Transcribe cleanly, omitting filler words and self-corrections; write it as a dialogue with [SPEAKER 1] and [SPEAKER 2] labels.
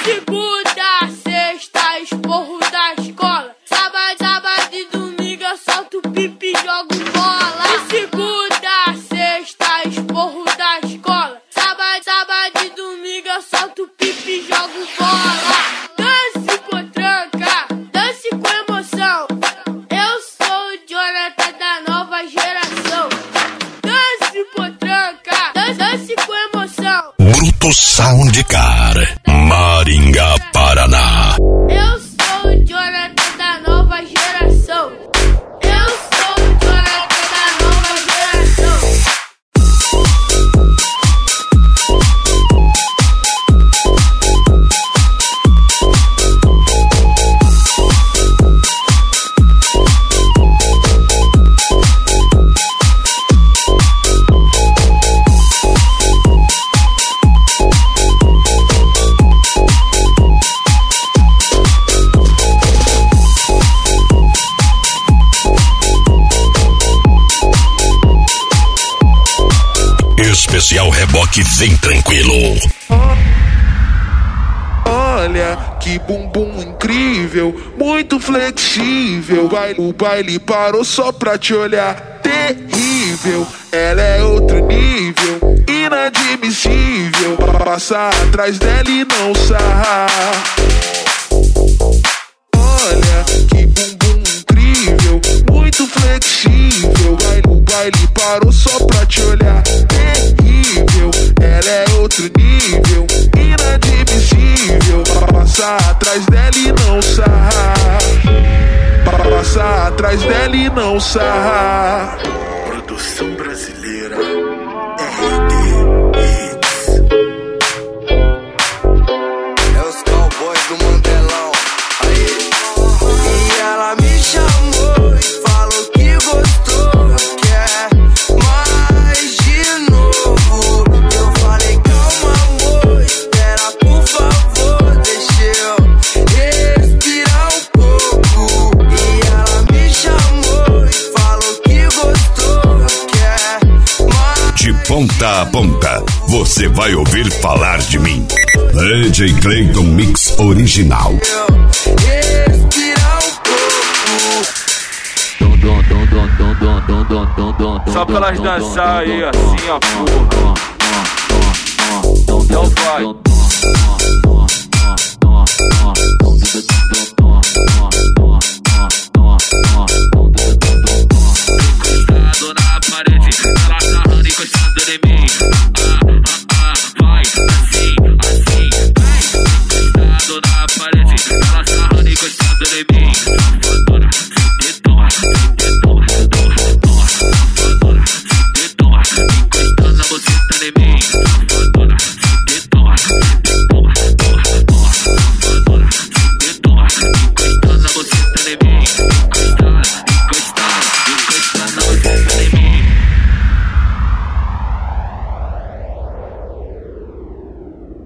[SPEAKER 1] segunda, sexta, esporro da escola. Sábado e domingo eu solto pipi e jogo bola. De segunda, sexta, esporro da escola. Sábado e domingo eu solto pipi e jogo bola. Dance potranca, dance com emoção. Eu sou o Jonathan da nova geração. Dance potranca, dance com emoção.
[SPEAKER 2] Bruto Soundcar, Maringá, Paraná.
[SPEAKER 1] Eu sou o Jonathan da nova geração. Eu sou o Jonathan da nova geração.
[SPEAKER 2] Especial Reboque Vem Tranquilo.
[SPEAKER 3] Olha que bumbum incrível, muito flexível. O baile parou só pra te olhar. Terrível, ela é outro nível, inadmissível. Passar atrás dela e não sarrar. Olha que bumbum incrível, muito flexível. O baile parou só pra te olhar. Terrível, ela é outro nível, inadmissível. Passar atrás dela e não sarrar. Passar atrás dela e não sarrar.
[SPEAKER 4] Produção brasileira RD Hits. É os cowboys do Mandelão. Aí. E ela me chamou e falou que gostou, quer mais de novo. Eu falei calma amor, espera por favor, deixa eu respirar um pouco. E ela me chamou e falou que gostou, quer mais.
[SPEAKER 2] De ponta a ponta, você vai ouvir falar de mim. DJ Clayton Mix Original.
[SPEAKER 4] Respirar um pouco.
[SPEAKER 5] Só pra elas dançar aí assim, ó, porra. Então vai. Encostado na parede, ela sarrando encostado em mim. Vai, assim, assim, vai. Encostado na parede, ela sarrando encostado em mim.